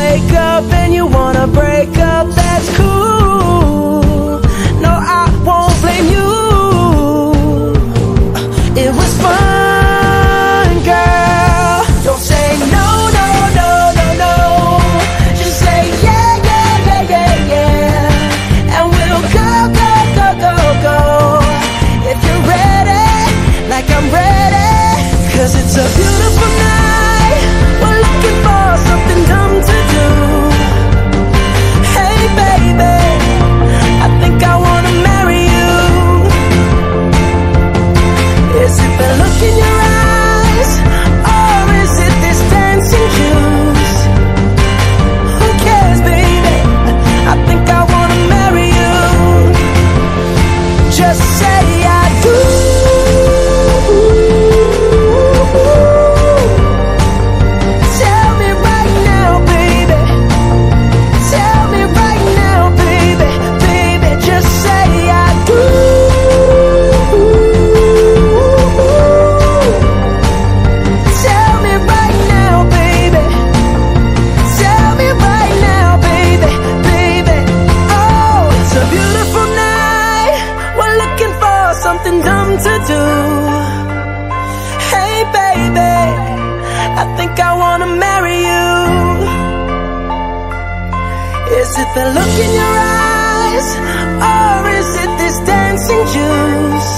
wake up and you wanna break up, that's cool. No, I won't blame you. It was fun, girl. Don't say no, no, no, no, no. Just say yeah, yeah, yeah, yeah, yeah. And we'll go, go, go, go, go. If you're ready, like I'm ready. 'Cause it's a beautiful night. We're looking for something dumb to do. Hey baby, I think I wanna marry you. Is it the look in your eyes, or is it this dancing juice? Who cares, baby? I think I wanna marry you. Just say I do. Tell me right now, baby. Tell me right now, baby. Baby, just say I do. Tell me right now, baby. Tell me right now, baby. Baby, oh, it's a beautiful night. We're looking for something dumb to do. Hey baby, I think I wanna marry you. Is it the look in your eyes, or is it this dancing juice?